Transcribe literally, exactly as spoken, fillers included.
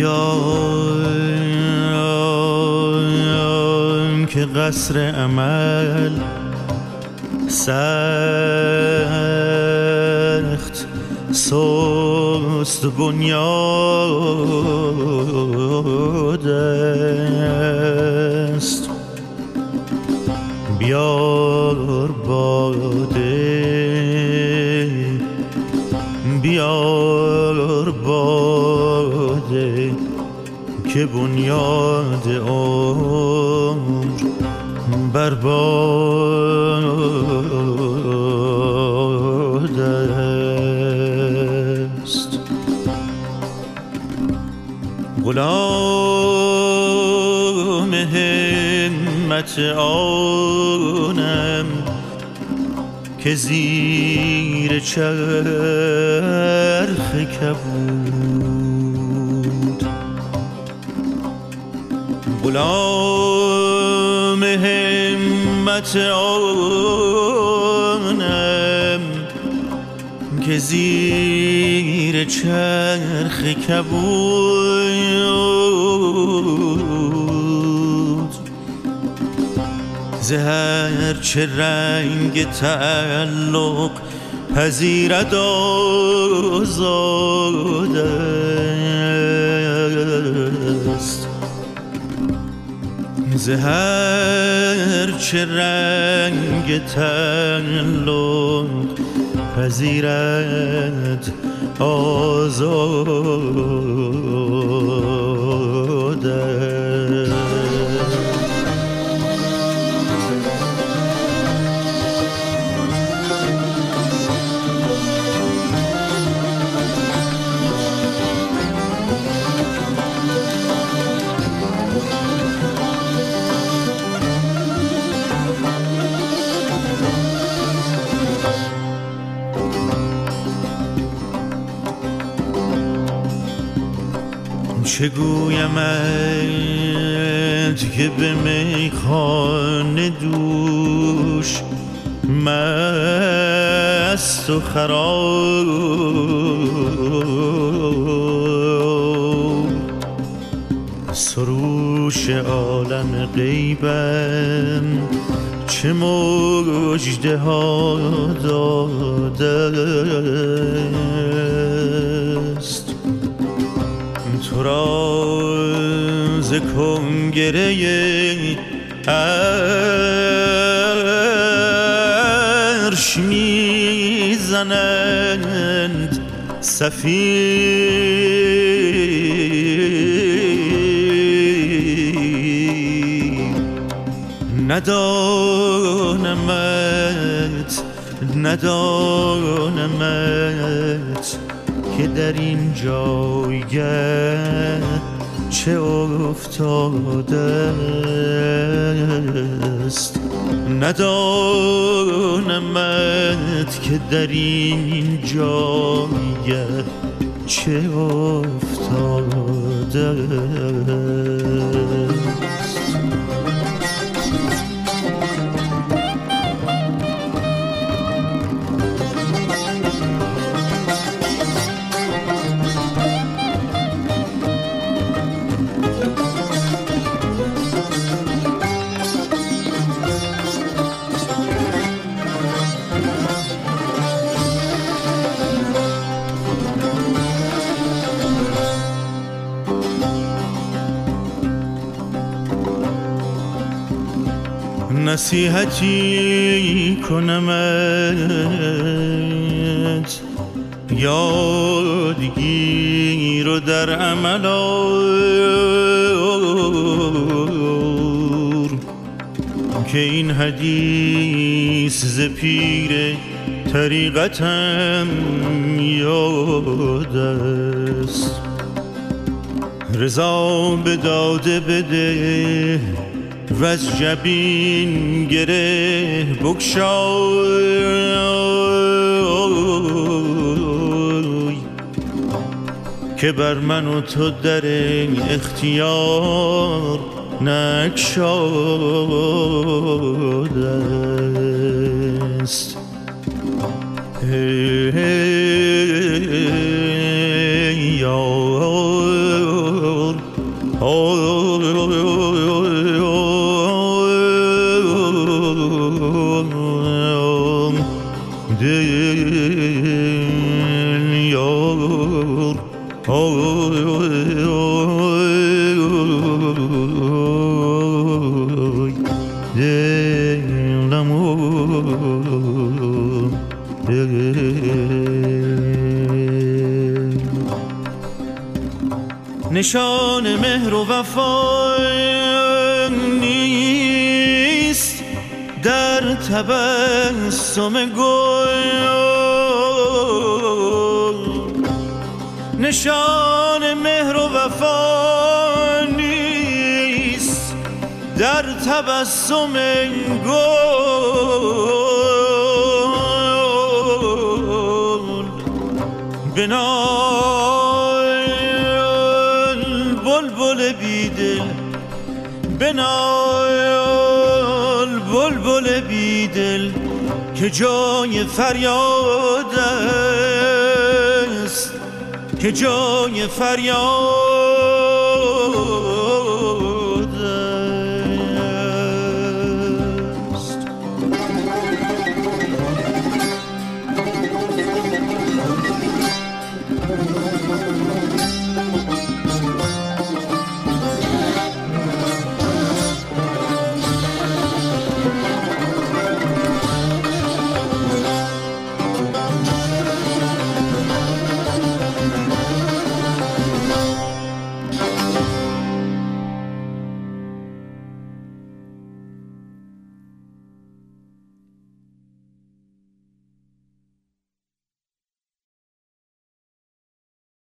بیا که قصر امل سخت سست بنیاد است. بیار باده بیار باده که بنیاد عمر برباد است. غلام همت آنم که زیر چرخ کبود، غلام همت آنم که زیر چرخ کبود. زهر چه رنگ تعلق پذیرد آزاد است. زهر چه رنگ تعلق پذیرد آزاد است. چه گویمت که به میخانه دوش مست و خراب، سروش عالم غیبم چه مژده ها داده است. تو را ز کنگره عرش میزنند صفیر. ندانمت ندانمت که در این جایگه چه افتاده است. ندانمت که در این جایگه چه افتاده است. نصیحتی کنمت یادگیر و در عمل آور که این حدیث ز پیر طریقتم یاد است. رضا به داده بده و از جبین گره بگشای که بر من و تو در اختیار نگشاده است. ای یا نشان مهر و وفا نیست در تبسم گل، نشان مهر و وفا نیست در تبسم گل. بنال بلبل بیدل، بنال بلبل بیدل که جای فریاد است، که جای فریاد